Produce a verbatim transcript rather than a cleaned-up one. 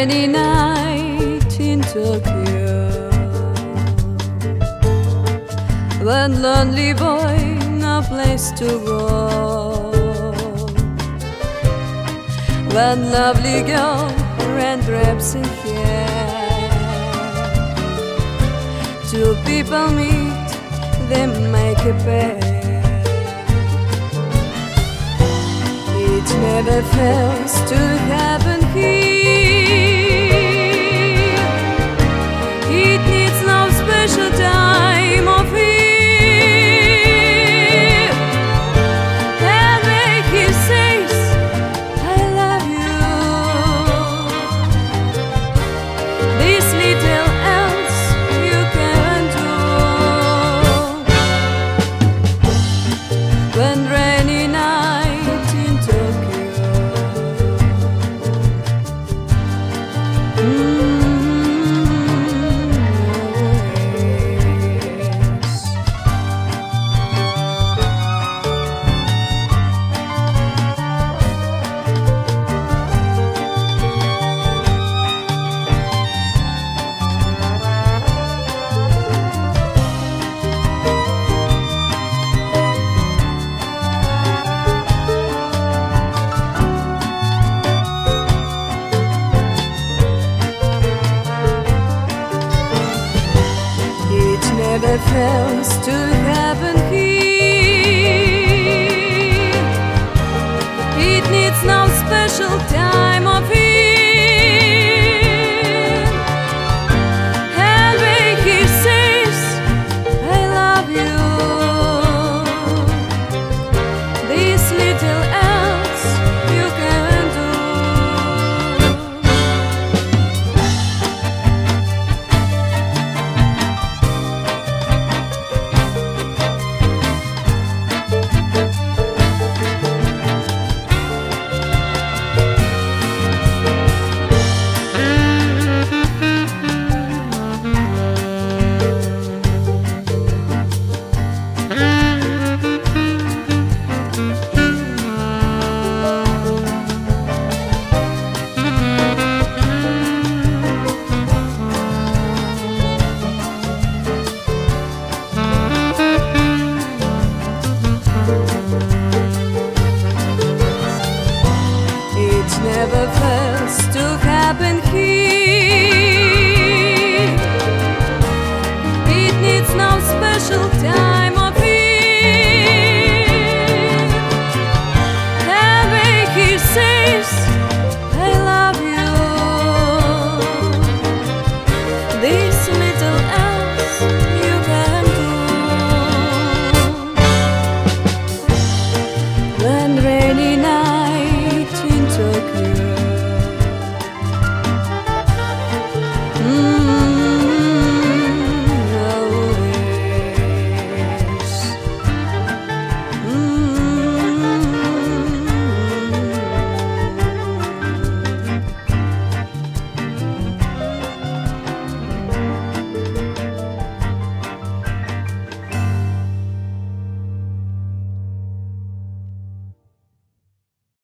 rainy night in Tokyo, one lonely boy, no place to go, one lovely girl, raindrops in here. Two people meet, they make a pair. It never fails to happen here. It needs no special time of year. And when he says, I love you, this little else you can do. When rainy night in Tokyo, never fails to happen here. It needs no special time of year. And when he says, I love you, this little else you can do. Never fails to happen here.